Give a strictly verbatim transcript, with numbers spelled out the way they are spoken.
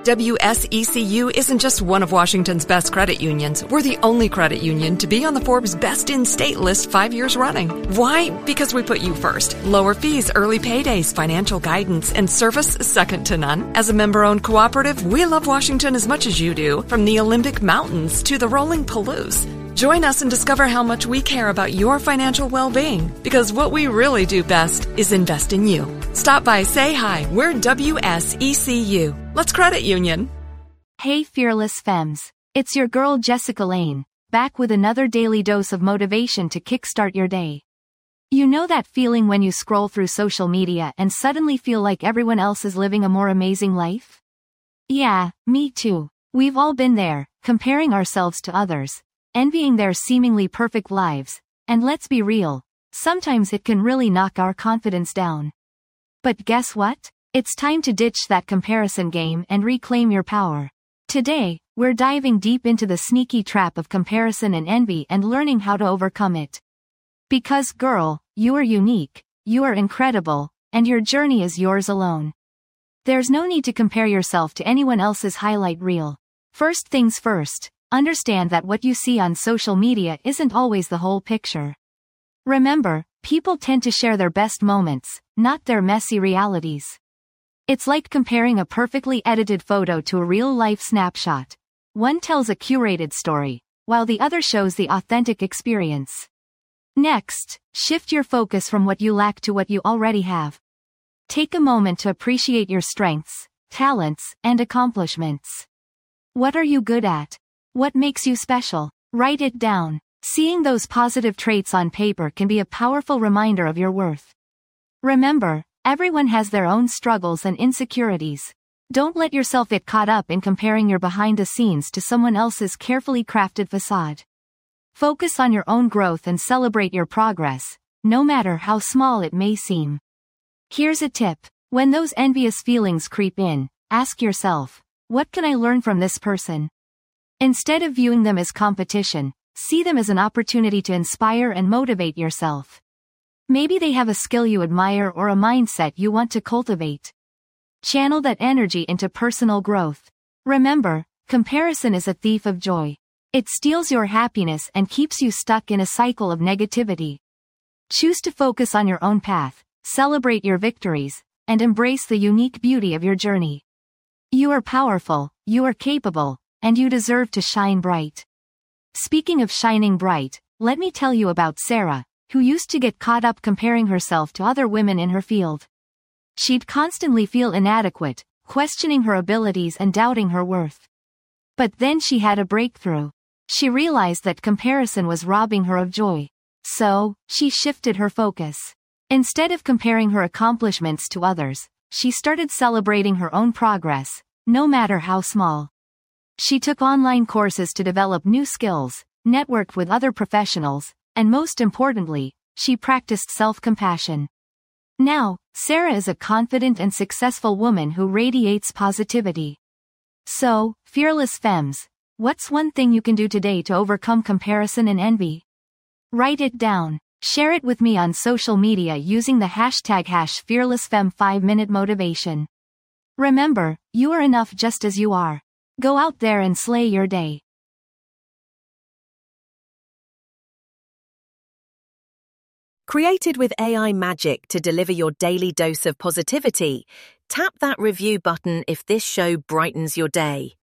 W S E C U isn't just one of Washington's best credit unions. We're the only credit union to be on the Forbes Best in State list five years running. Why? Because we put you first. Lower fees, early paydays, financial guidance, and service second to none. As a member-owned cooperative, we love Washington as much as you do, from the Olympic Mountains to the rolling Palouse. Join us and discover how much we care about your financial well-being, because what we really do best is invest in you. Stop by, say hi. We're W S E C U. Let's credit union. Hey Fearless Femmes. It's your girl Jessica Lane, back with another daily dose of motivation to kickstart your day. You know that feeling when you scroll through social media and suddenly feel like everyone else is living a more amazing life? Yeah, me too. We've all been there, comparing ourselves to others, envying their seemingly perfect lives, and let's be real, sometimes it can really knock our confidence down. But guess what? It's time to ditch that comparison game and reclaim your power. Today, we're diving deep into the sneaky trap of comparison and envy and learning how to overcome it. Because girl, you are unique, you are incredible, and your journey is yours alone. There's no need to compare yourself to anyone else's highlight reel. First things first, understand that what you see on social media isn't always the whole picture. Remember, people tend to share their best moments, not their messy realities. It's like comparing a perfectly edited photo to a real-life snapshot. One tells a curated story, while the other shows the authentic experience. Next, shift your focus from what you lack to what you already have. Take a moment to appreciate your strengths, talents, and accomplishments. What are you good at? What makes you special? Write it down. Seeing those positive traits on paper can be a powerful reminder of your worth. Remember, everyone has their own struggles and insecurities. Don't let yourself get caught up in comparing your behind the scenes to someone else's carefully crafted facade. Focus on your own growth and celebrate your progress, no matter how small it may seem. Here's a tip. When those envious feelings creep in, ask yourself, what can I learn from this person? Instead of viewing them as competition, see them as an opportunity to inspire and motivate yourself. Maybe they have a skill you admire or a mindset you want to cultivate. Channel that energy into personal growth. Remember, comparison is a thief of joy. It steals your happiness and keeps you stuck in a cycle of negativity. Choose to focus on your own path, celebrate your victories, and embrace the unique beauty of your journey. You are powerful, you are capable, and you deserve to shine bright. Speaking of shining bright, let me tell you about Sarah, who used to get caught up comparing herself to other women in her field. She'd constantly feel inadequate, questioning her abilities and doubting her worth. But then she had a breakthrough. She realized that comparison was robbing her of joy. So, she shifted her focus. Instead of comparing her accomplishments to others, she started celebrating her own progress, no matter how small. She took online courses to develop new skills, networked with other professionals, and most importantly, she practiced self-compassion. Now, Sarah is a confident and successful woman who radiates positivity. So, Fearless Femmes, what's one thing you can do today to overcome comparison and envy? Write it down. Share it with me on social media using the hashtag hash FearlessFemme five minute motivation. Remember, you are enough just as you are. Go out there and slay your day. Created with A I magic to deliver your daily dose of positivity, tap that review button if this show brightens your day.